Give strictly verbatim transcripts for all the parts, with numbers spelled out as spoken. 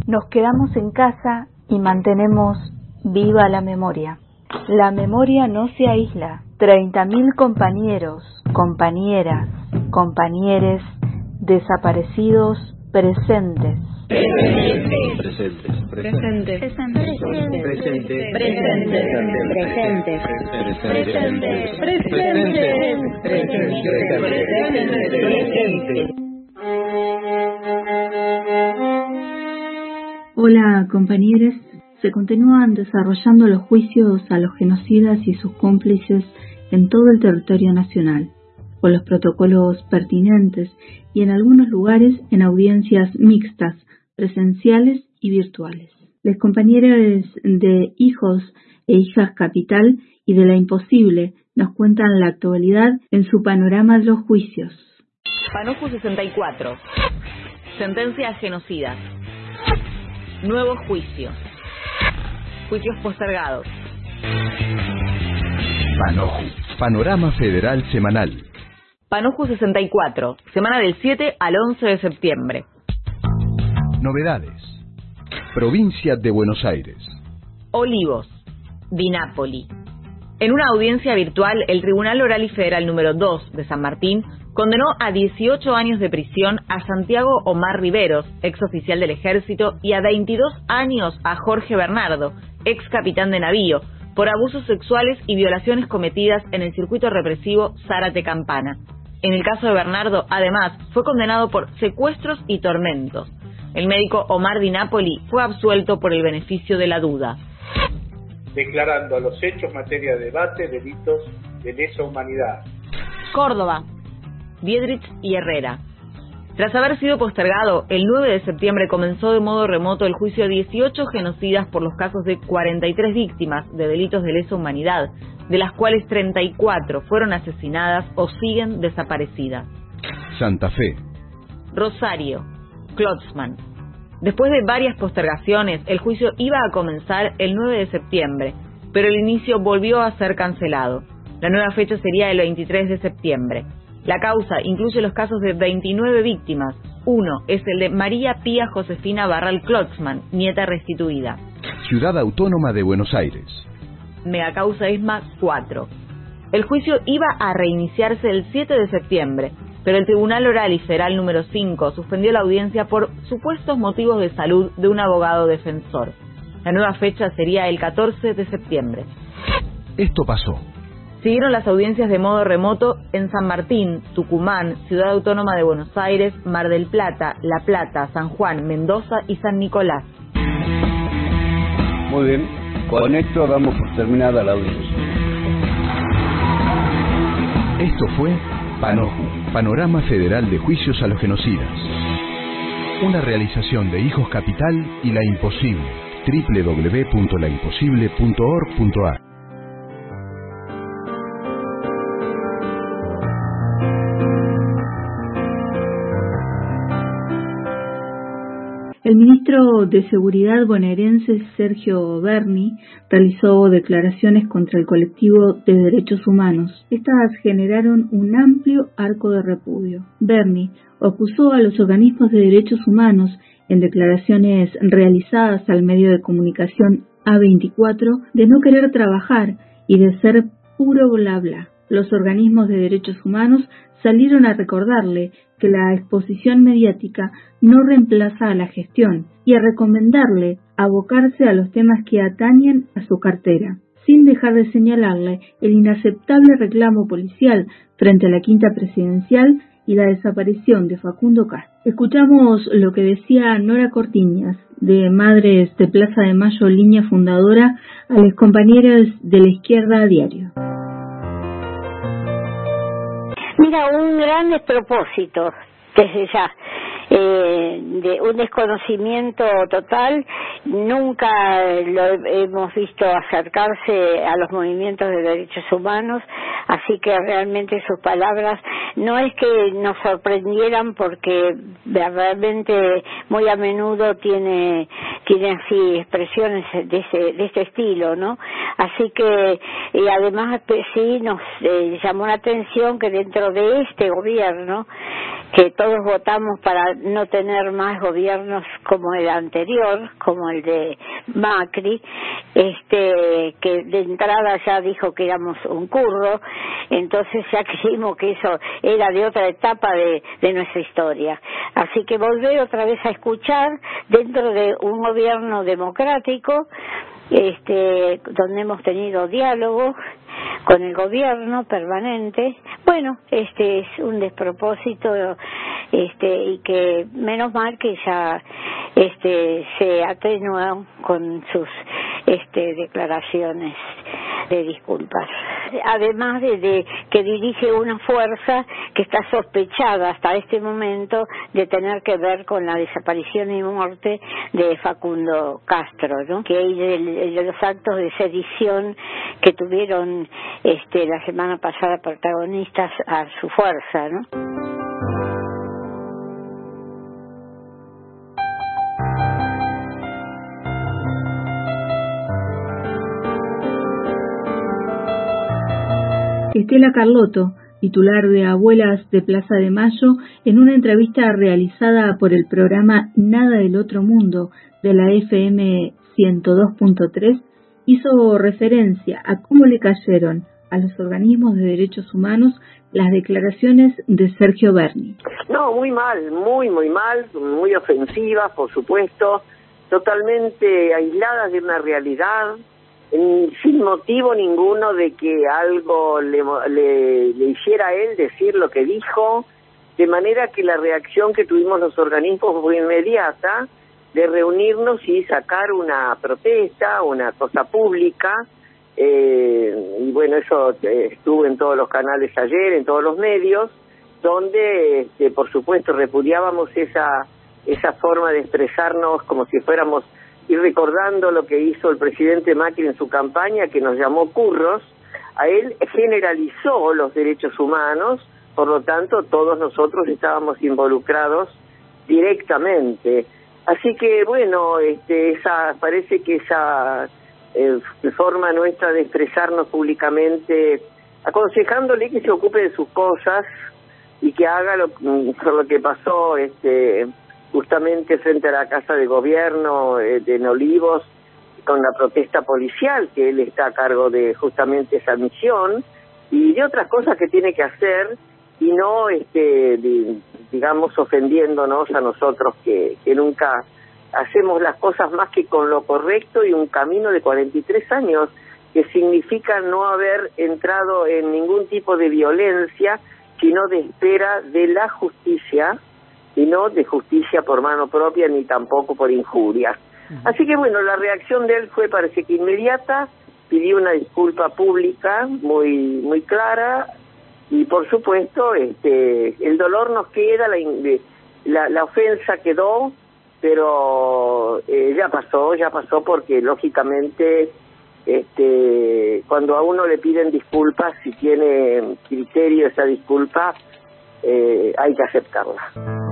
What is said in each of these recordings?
Nos quedamos en casa y mantenemos viva la memoria. La memoria no se aísla. treinta mil compañeros, compañeras, compañeres desaparecidos presentes. Presentes. Presentes. Presentes. Presentes. Presentes. Presentes. Presentes. Presentes. Hola, compañeros. Se continúan desarrollando los juicios a los genocidas y sus cómplices en todo el territorio nacional, con los protocolos pertinentes y en algunos lugares en audiencias mixtas, presenciales y virtuales. Los compañeros de Hijos e Hijas Capital y de La Imposible nos cuentan la actualidad en su panorama de los juicios. Panuco sesenta y cuatro. Sentencia a genocidas. Nuevos juicios. Juicios postergados. Panoju, Panorama Federal Semanal. Panuco sesenta y cuatro, semana del siete al once de septiembre. Novedades. Provincia de Buenos Aires. Olivos, Dinápoli. En una audiencia virtual, el Tribunal Oral y Federal número dos de San Martín condenó a dieciocho años de prisión a Santiago Omar Riveros, ex oficial del Ejército, y a veintidós años a Jorge Bernardo, ex capitán de navío, por abusos sexuales y violaciones cometidas en el circuito represivo Zárate Campana. En el caso de Bernardo, además, fue condenado por secuestros y tormentos. El médico Omar Dinápoli fue absuelto por el beneficio de la duda. Declarando a los hechos materia de debate delitos de lesa humanidad. Córdoba, Diedrich y Herrera. Tras haber sido postergado, el nueve de septiembre comenzó de modo remoto el juicio a dieciocho genocidas por los casos de cuarenta y tres víctimas de delitos de lesa humanidad, de las cuales treinta y cuatro fueron asesinadas o siguen desaparecidas. Santa Fe. Rosario, Klotzmann. Después de varias postergaciones, el juicio iba a comenzar el nueve de septiembre, pero el inicio volvió a ser cancelado. La nueva fecha sería el veintitrés de septiembre. La causa incluye los casos de veintinueve víctimas. Uno es el de María Pía Josefina Barral Klotzmann, nieta restituida. Ciudad Autónoma de Buenos Aires. Megacausa ESMA cuatro. El juicio iba a reiniciarse el siete de septiembre, pero el Tribunal Oral y Federal número cinco suspendió la audiencia por supuestos motivos de salud de un abogado defensor. La nueva fecha sería el catorce de septiembre. Esto pasó. Siguieron las audiencias de modo remoto en San Martín, Tucumán, Ciudad Autónoma de Buenos Aires, Mar del Plata, La Plata, San Juan, Mendoza y San Nicolás. Muy bien, con esto damos por terminada la audiencia. Esto fue Panoju, Panorama Federal de Juicios a los Genocidas. Una realización de Hijos Capital y La Imposible. doble u doble u doble u punto la imposible punto org punto a r El ministro de Seguridad bonaerense Sergio Berni realizó declaraciones contra el colectivo de derechos humanos. Estas generaron un amplio arco de repudio. Berni acusó a los organismos de derechos humanos en declaraciones realizadas al medio de comunicación A veinticuatro de no querer trabajar y de ser puro bla bla. Los organismos de derechos humanos salieron a recordarle que la exposición mediática no reemplaza a la gestión y a recomendarle abocarse a los temas que atañen a su cartera, sin dejar de señalarle el inaceptable reclamo policial frente a la quinta presidencial y la desaparición de Facundo Castro. Escuchamos lo que decía Nora Cortiñas, de Madres de Plaza de Mayo, línea fundadora, a los compañeros de la izquierda a diario. Mira, un gran despropósito desde ya, eh, de un desconocimiento total. Nunca lo hemos visto acercarse a los movimientos de derechos humanos, así que realmente sus palabras no es que nos sorprendieran, porque realmente muy a menudo tiene tiene así expresiones de ese de este estilo, ¿no? Así que, y además pues, sí nos eh, llamó la atención que dentro de este gobierno, que todos votamos para no tener más gobiernos como el anterior, como el de Macri, este que de entrada ya dijo que éramos un curro, entonces ya creímos que eso era de otra etapa de, de nuestra historia. Así que volver otra vez a escuchar dentro de un gobierno democrático, este donde hemos tenido diálogo con el gobierno permanente. Bueno, este es un despropósito, este y que menos mal que ya este se atenuó con sus este declaraciones de disculpas. Además de, de que dirige una fuerza que está sospechada hasta este momento de tener que ver con la desaparición y muerte de Facundo Castro, ¿no? Que hay de, de los actos de sedición que tuvieron este la semana pasada protagonistas a su fuerza, ¿no? Estela Carlotto, titular de Abuelas de Plaza de Mayo, en una entrevista realizada por el programa Nada del Otro Mundo de la F M ciento dos punto tres, hizo referencia a cómo le cayeron a los organismos de derechos humanos las declaraciones de Sergio Berni. No, muy mal, muy, muy mal, muy ofensivas, por supuesto, totalmente aisladas de una realidad, sin motivo ninguno de que algo le, le, le hiciera a él decir lo que dijo, de manera que la reacción que tuvimos los organismos fue inmediata, de reunirnos y sacar una protesta, una cosa pública, eh, y bueno, eso eh, estuvo en todos los canales ayer, en todos los medios, donde este, por supuesto repudiábamos esa, esa forma de expresarnos como si fuéramos, y recordando lo que hizo el presidente Macri en su campaña, que nos llamó curros. A él generalizó los derechos humanos, por lo tanto todos nosotros estábamos involucrados directamente. Así que bueno, este, esa parece que esa eh, forma nuestra de expresarnos públicamente, aconsejándole que se ocupe de sus cosas y que haga lo, lo que pasó este justamente frente a la Casa de Gobierno eh, de en Olivos, con la protesta policial, que él está a cargo de justamente esa misión, y de otras cosas que tiene que hacer, y no, este de, digamos, ofendiéndonos a nosotros que, que nunca hacemos las cosas más que con lo correcto, y un camino de cuarenta y tres años, que significa no haber entrado en ningún tipo de violencia, sino de espera de la justicia, y no de justicia por mano propia, ni tampoco por injurias. Uh-huh. Así que bueno, la reacción de él fue, parece que inmediata, pidió una disculpa pública muy muy clara, y por supuesto este el dolor nos queda, la, la, la ofensa quedó, pero eh, ya pasó, ya pasó porque lógicamente este cuando a uno le piden disculpas, si tiene criterio esa disculpa, eh, hay que aceptarla.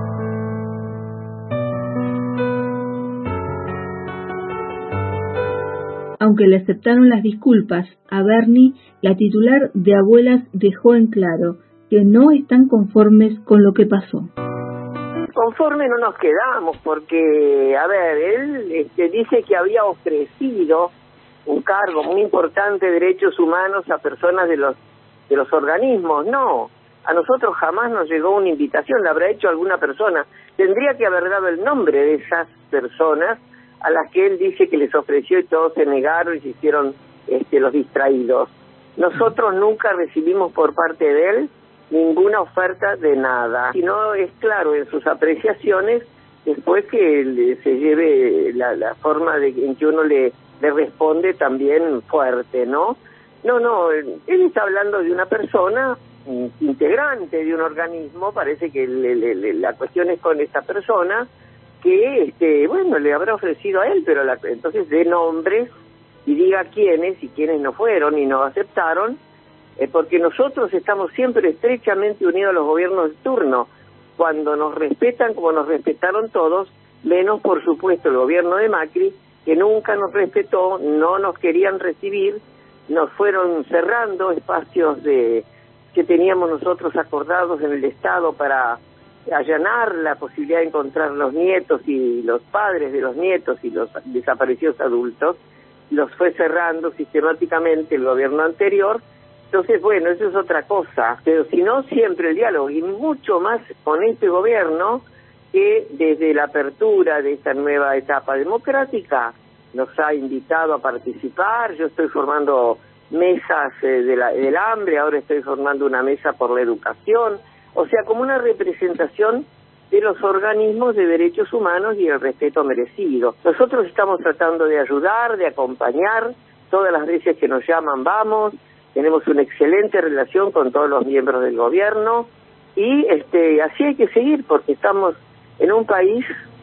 Aunque le aceptaron las disculpas a Berni, la titular de Abuelas dejó en claro que no están conformes con lo que pasó. Conforme no nos quedamos, porque, a ver, él este, dice que había ofrecido un cargo muy importante de derechos humanos a personas de los de los organismos. No, a nosotros jamás nos llegó una invitación, la habrá hecho alguna persona. Tendría que haber dado el nombre de esas personas a las que él dice que les ofreció, y todos se negaron y se hicieron este, los distraídos. Nosotros nunca recibimos por parte de él ninguna oferta de nada, sino es claro en sus apreciaciones, después que le, se lleve la, la forma de, en que uno le, le responde también fuerte, ¿no? No, no, él está hablando de una persona integrante de un organismo, parece que le, le, le, la cuestión es con esta persona, que, este, bueno, le habrá ofrecido a él, pero la, entonces dé nombres y diga quiénes y quiénes no fueron y no aceptaron, eh, porque nosotros estamos siempre estrechamente unidos a los gobiernos de turno. Cuando nos respetan como nos respetaron todos, menos por supuesto el gobierno de Macri, que nunca nos respetó, no nos querían recibir, nos fueron cerrando espacios de que teníamos nosotros acordados en el Estado para allanar la posibilidad de encontrar los nietos y los padres de los nietos y los desaparecidos adultos, los fue cerrando sistemáticamente el gobierno anterior. Entonces, bueno, eso es otra cosa, pero si no, siempre el diálogo, y mucho más con este gobierno que desde la apertura de esta nueva etapa democrática nos ha invitado a participar. Yo estoy formando mesas eh, de la, del hambre, ahora estoy formando una mesa por la educación, o sea, como una representación de los organismos de derechos humanos y el respeto merecido. Nosotros estamos tratando de ayudar, de acompañar, todas las veces que nos llaman vamos, tenemos una excelente relación con todos los miembros del gobierno y este así hay que seguir porque estamos en un país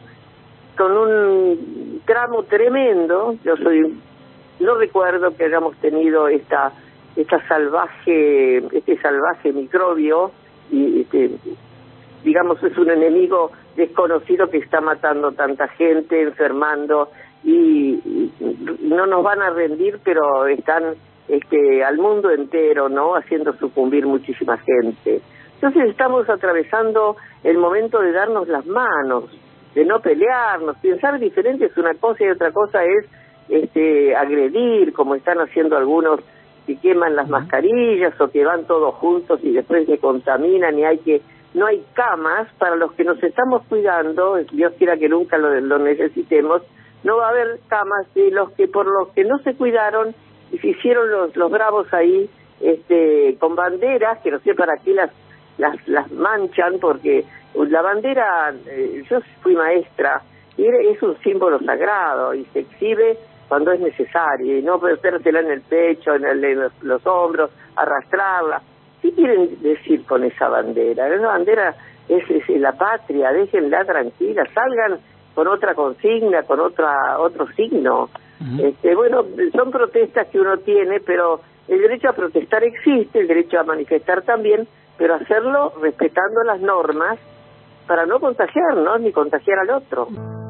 con un tramo tremendo. Yo soy, no recuerdo que hayamos tenido esta esta salvaje, este salvaje microbio y este, digamos es un enemigo desconocido que está matando tanta gente, enfermando y, y no nos van a rendir, pero están este al mundo entero, ¿no?, haciendo sucumbir muchísima gente. Entonces estamos atravesando el momento de darnos las manos, de no pelearnos. Pensar diferente es una cosa y otra cosa es este agredir, como están haciendo algunos que queman las mascarillas o que van todos juntos y después se contaminan y hay que no hay camas para los que nos estamos cuidando. Dios quiera que nunca lo, lo necesitemos. No va a haber camas de los que por los que no se cuidaron y se hicieron los los bravos ahí este con banderas que no sé para qué las las las manchan, porque la bandera, eh, yo fui maestra y es un símbolo sagrado y se exhibe cuando es necesario y no metérsela en el pecho, en, el, en los, los hombros, arrastrarla. ¿Qué quieren decir con esa bandera? Esa bandera es, es la patria, déjenla tranquila, salgan con otra consigna, con otra otro signo. Uh-huh. Este, bueno, son protestas que uno tiene, pero el derecho a protestar existe, el derecho a manifestar también, pero hacerlo respetando las normas para no contagiarnos ni contagiar al otro.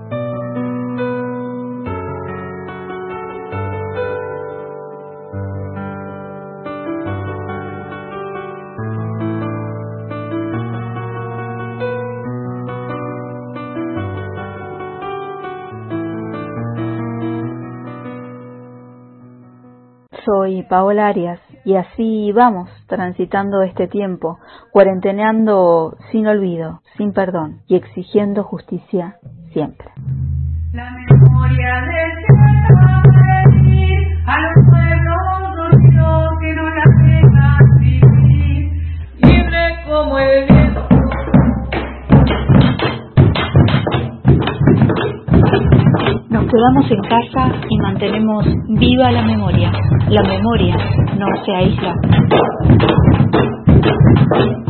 Soy Paola Arias y así vamos transitando este tiempo, cuarenteneando sin olvido, sin perdón y exigiendo justicia siempre. La memoria del que a los pueblos dormidos que no la dejan vivir, libre como el viento. Nos quedamos en casa y mantenemos viva la memoria. La memoria no se aísla.